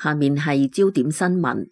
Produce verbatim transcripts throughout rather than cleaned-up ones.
下面係焦點新聞。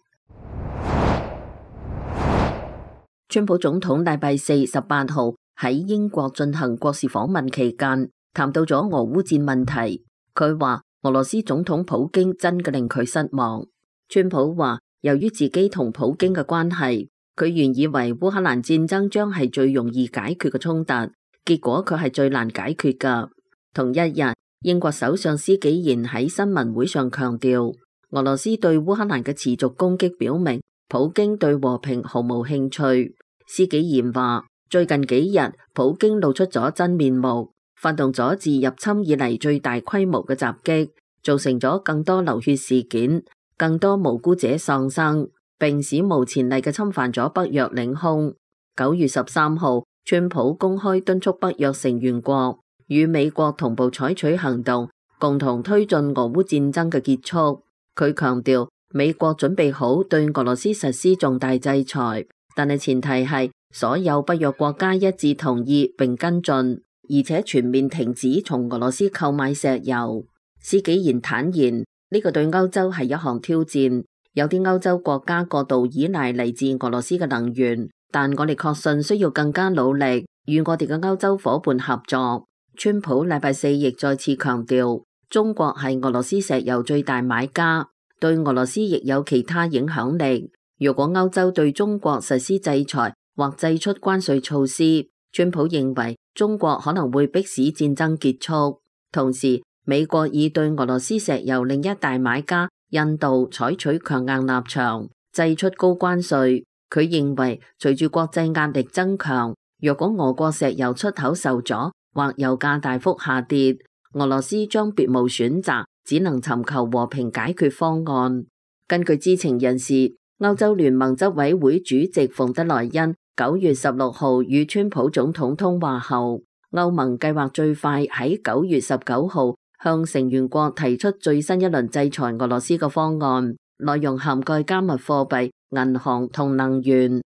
川普總統禮拜四十八號喺英國進行國事訪問期間，談到咗俄烏戰問題。佢話俄羅斯總統普京真嘅令佢失望。川普話，由於自己同普京嘅關係，佢原以為烏克蘭戰爭將係最容易解決嘅衝突，結果佢係最難解決㗎。同一日，英國首相施紀賢喺新聞會上強調，俄羅斯對烏克蘭嘅持續攻擊表明普京對和平毫無興趣。施紀賢話，最近幾日普京露出咗真面目，發動咗自入侵以嚟最大規模嘅襲擊，造成咗更多流血事件，更多無辜者喪生，並史無前例嘅侵犯咗北約領空。九月十三號，川普公開敦促北約成員國與美國同步採取行動，共同推進俄烏戰爭嘅結束。佢強調，美國準備好對俄羅斯實施重大制裁，但係前提係所有北約國家一致同意並跟進，而且全面停止從俄羅斯購買石油。施紀賢坦言，呢個對歐洲係一項挑戰，有啲歐洲國家過度依賴嚟自俄羅斯嘅能源，但我哋確信需要更加努力，與我哋嘅歐洲夥伴合作。川普禮拜四亦再次強調，中國係俄羅斯石油最大買家，對俄羅斯亦有其他影響力。如果歐洲對中國實施制裁或祭出關稅措施，川普認為中國可能會迫使戰爭結束。同時，美國已對俄羅斯石油另一大買家印度採取強硬立場，祭出高關稅。佢認為隨住國際壓力增強，若果俄國石油出口受阻或油價大幅下跌，俄羅斯將別無選擇，只能尋求和平解決方案。根據知情人士，歐洲聯盟執委會主席馮德萊恩九月十六號與川普總統通話後，歐盟計劃最快喺九月十九號向成員國提出最新一輪制裁俄羅斯嘅方案，內容涵蓋加密貨幣、銀行同能源。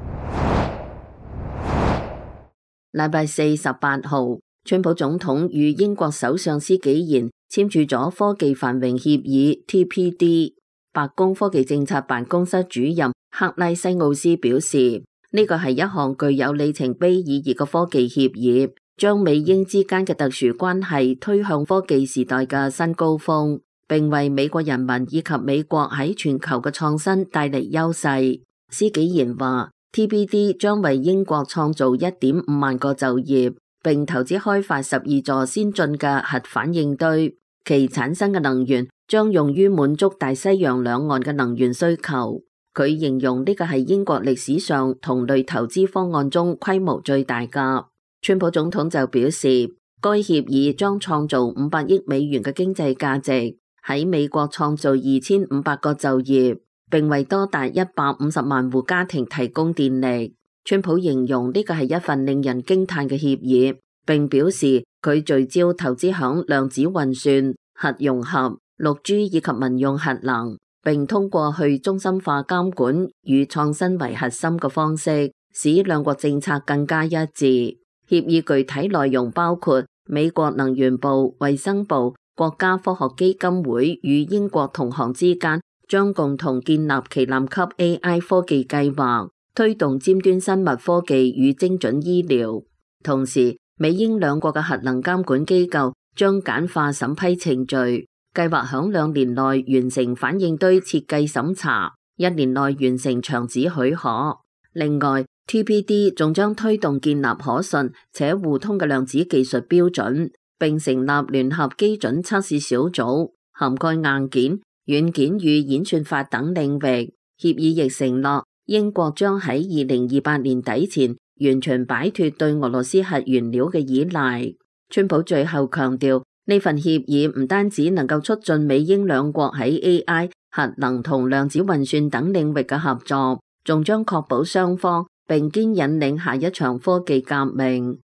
禮拜四十八號，川普總統與英國首相施紀賢簽署咗科技繁榮協議 T P D。白宮科技政策辦公室主任克拉西奧斯表示，呢個係一項具有里程碑意義嘅科技協議，將美英之間嘅特殊關係推向科技時代嘅新高峰，並為美國人民以及美國喺全球嘅創新帶嚟優勢。施紀賢話 T P D 將為英國創造一點五萬個就業，並投資開發十二座先進嘅核反應堆，其產生嘅能源將用於滿足大西洋兩岸嘅能源需求。佢形容呢個係英國歷史上同類投資方案中規模最大㗎。川普總統就表示，該協議將創造五百億美元嘅經濟價值，喺美國創造二千五百個就業，並為多達一百五十萬戶家庭提供電力。川普形容呢個係一份令人驚嘆嘅協議，並表示佢聚焦投資響量子運算、核融合、六 G 以及民用核能，並通過去中心化監管與創新為核心嘅方式，使兩國政策更加一致。協議具體內容包括美國能源部、衛生部、國家科學基金會與英國同行之間將共同建立旗艦級 A I 科技計劃，推動尖端生物科技與精準醫療。同時，美英兩國嘅核能監管機構將簡化審批程序，計劃響兩年內完成反應堆設計審查，一年內完成場址許可。另外， T P D 仲將推動建立可信且互通嘅量子技術標準，並成立聯合基準測試小組，涵蓋硬件、軟件與演算法等領域。協議亦承諾英國將喺二零二八年底前完全擺脫對俄羅斯核原料嘅依賴。川普最後強調，呢份協議唔單止能夠促進美英兩國喺 A I、核能同量子運算等領域嘅合作，仲將確保雙方並肩引領下一場科技革命。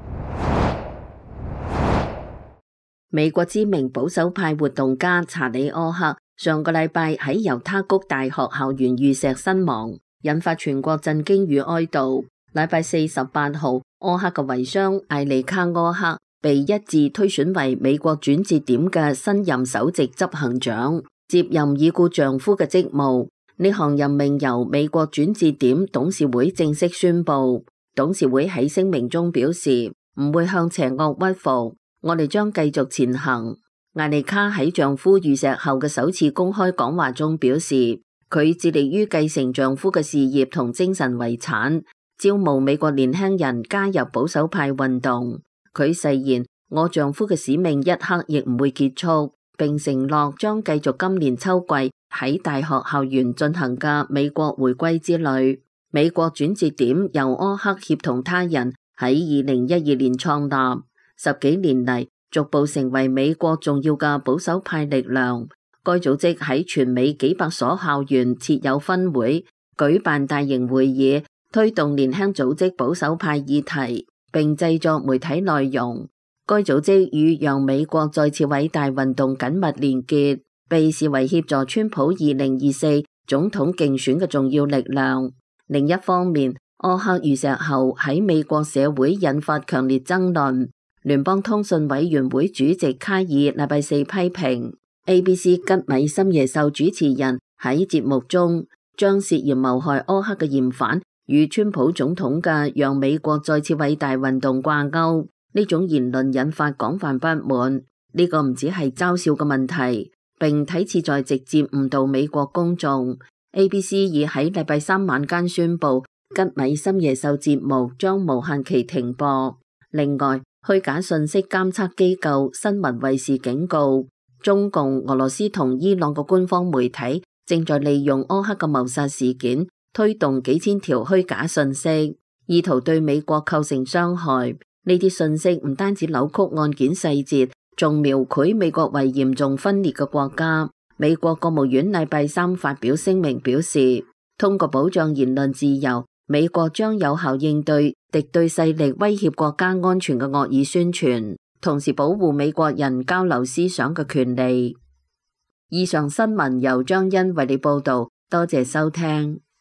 美國知名保守派活動家查理柯克上個禮拜喺猶他谷大學校園遇石身亡，引發全國震驚與哀悼。禮拜四十八號，柯克嘅遺孀艾利卡柯克被一致推選為美國轉折點嘅新任首席執行長。 接任已故丈夫嘅職務。呢項任命由美國轉折點董事會正式宣布。董事會喺聲明中表示，唔會向邪惡屈服，我哋將繼續前行。艾莉卡喺丈夫遇襲後嘅首次公開講話中表示，佢致力於繼承丈夫嘅事業同精神遺產，招募美國年輕人加入保守派運動。佢誓言，我丈夫嘅使命一刻亦唔會結束，並承諾將繼續今年秋季喺大學校園進行嘅美國回歸之旅。美國轉折點由柯克協同他人喺二零一二年創立，十幾年嚟逐步成為美國重要嘅保守派力量。該組織喺全美幾百所校園設有分會，舉辦大型會議，推動年輕組織保守派議題，並製作媒體內容。該組織與讓美國再次偉大運動緊密連結，被視為協助川普二零二四總統競選嘅重要力量。另一方面，柯克遇襲後喺美國社會引發強烈爭論。聯邦通訊委員會主席卡爾禮拜四批評 A B C 吉米深夜秀主持人喺節目中將涉嫌謀害柯克嘅嫌犯與川普總統嘅讓美國再次偉大運動掛鈎。呢種言論引發廣泛不滿。呢個唔只係嘲笑嘅問題，並睇似在直接誤導美國公眾。A B C 已喺禮拜三晚間宣布吉米深夜秀節目將無限期停播。另外，虛假信息監測機構新聞衛視警告，中共、俄羅斯同伊朗嘅官方媒體正在利用柯克嘅謀殺事件，推動幾千條虛假信息，意圖對美國構成傷害。呢啲信息唔單止扭曲案件細節，仲描繪美國為嚴重分裂嘅國家。美國國務院禮拜三發表聲明表示，通過保障言論自由，美國將有效應對敵對勢力威脅國家安全嘅惡意宣傳，同時保護美國人交流思想嘅權利。以上新聞由張欣為你報道，多謝收聽。